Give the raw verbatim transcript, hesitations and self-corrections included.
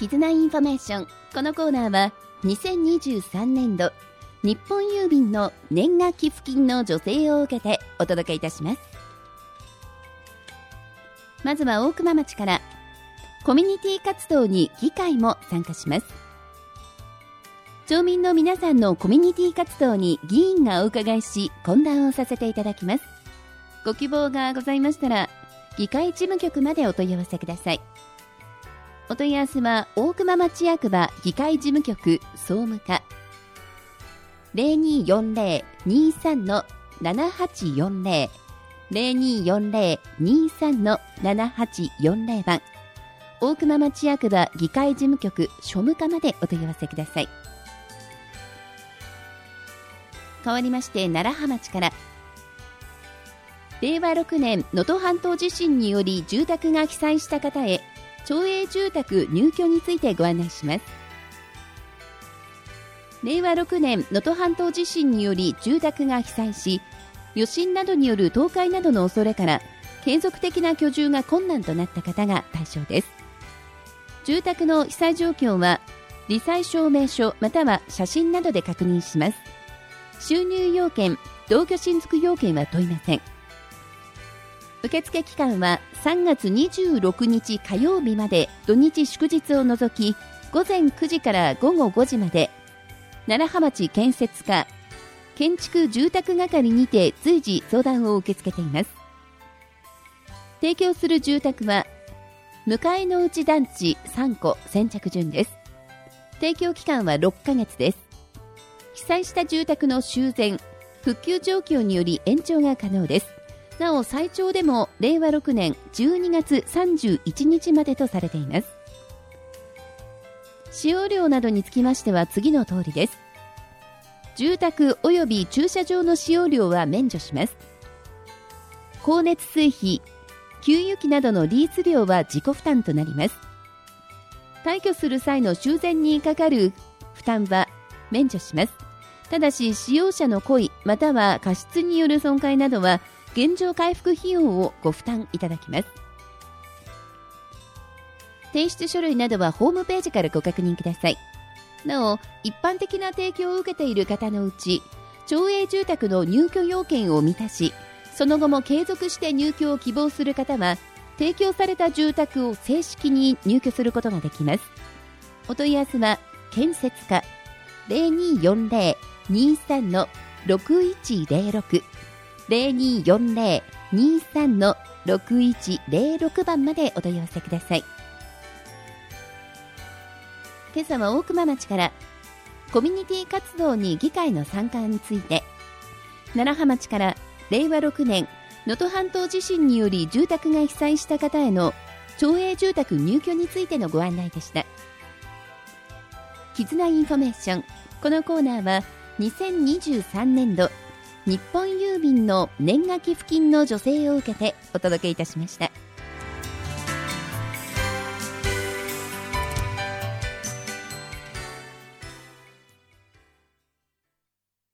絆インフォメーション。このコーナーはにせんにじゅうさんねんど日本郵便の年賀寄付金の助成を受けてお届けいたします。まずは大熊町から、コミュニティ活動に議会も参加します。町民の皆さんのコミュニティ活動に議員がお伺いし、懇談をさせていただきます。ご希望がございましたら、議会事務局までお問い合わせください。お問い合わせは大熊町役場議会事務局総務課 ゼロにーよんゼロ にーさん ななはちよんゼロ ゼロにーよんゼロ にーさん ななはちよんゼロ 番、大熊町役場議会事務局庶務課までお問い合わせください。変わりまして楢葉町から、れいわろくねん能登半島地震により住宅が被災した方へ町営住宅入居についてご案内します。れいわろくねん能登半島地震により住宅が被災し、余震などによる倒壊などの恐れから継続的な居住が困難となった方が対象です。住宅の被災状況は罹災証明書または写真などで確認します。収入要件、同居親族要件は問いません。受付期間はさんがつにじゅうろくにち火曜日まで、土日祝日を除きごぜんくじからごごごじまで、楢葉町建設課建築住宅係にて随時相談を受け付けています。提供する住宅は向かいの内団地さんこ先着順です。提供期間はろっかげつです。被災した住宅の修繕、復旧状況により延長が可能です。なお最長でもれいわろくねんじゅうにがつさんじゅういちにちまでとされています。使用料などにつきましては次の通りです。住宅及び駐車場の使用料は免除します。光熱水費、給油機などのリース料は自己負担となります。退去する際の修繕にかかる負担は免除します。ただし使用者の故意または過失による損壊などは現状回復費用をご負担いただきます。提出書類などはホームページからご確認ください。なお一般的な提供を受けている方のうち、町営住宅の入居要件を満たし、その後も継続して入居を希望する方は提供された住宅を正式に入居することができます。お問い合わせは建設課 ゼロにーよんゼロ にーさん のろくいちゼロろく ゼロにーよんゼロ にーさん のろくいちゼロろく 番までお問い合わせください。今朝は大熊町から、コミュニティ活動に議会の参加について、楢葉町かられいわろくねん能登半島地震により住宅が被災した方への町営住宅入居についてのご案内でした。絆インフォメーション。このコーナーはにせんにじゅうさんねんど日本郵便の年賀寄付金の助成を受けてお届けいたしました。